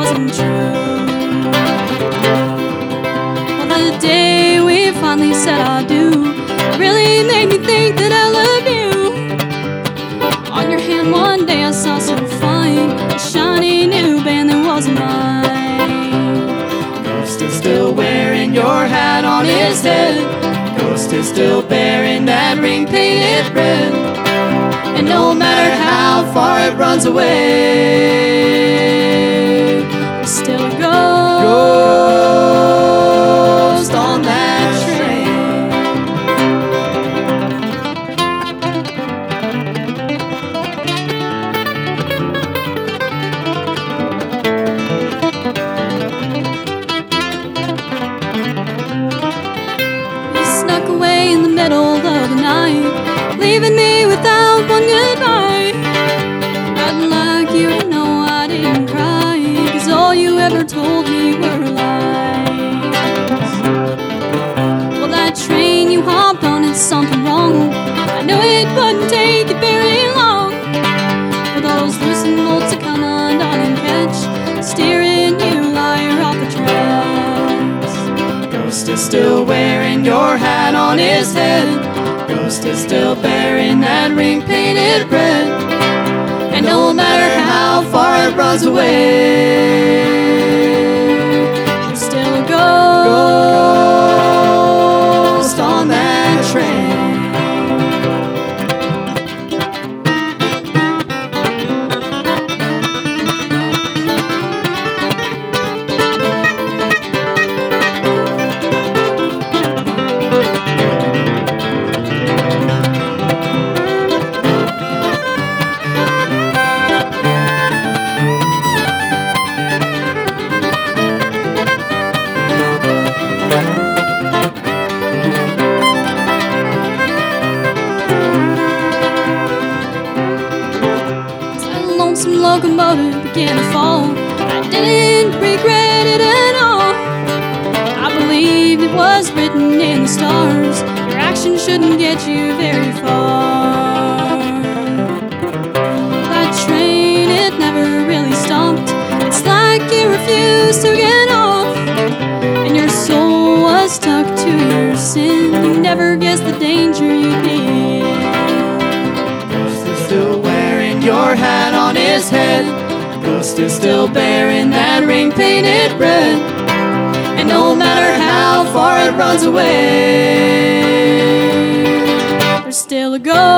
wasn't true. Well, the day we finally said I do really made me think that I love you. On your hand one day I saw so fine a shiny new band that wasn't mine. Ghost is still wearing your hat on his head. Ghost is still bearing that ring painted red. And no matter how far it runs away, there's still a ghost on that train. You snuck away in the middle of the night, leaving me without one goodbye. I'd like you to know I didn't cry, 'cause all you ever told me were lies. Well, that train you hopped on, it's something wrong. I know it wouldn't take it very long for those loosened bolts to come undone and catch, steering you liar off the tracks. Ghost is still wearing your hat on his head. Ghost is still bearing that ring painted red. And no matter how far it runs away, there's still a ghost on that train. Some locomotive began to fall. I didn't regret it at all. I believed it was written in the stars. Your action shouldn't get you very far. That train, it never really stopped. It's like you refused to get off, and your soul was stuck to your sin. You never guessed the danger you'd be in. Ghost is still wearing your hat on his head. Ghost is still bearing that ring painted red. And no matter how far it runs away, there's still a ghost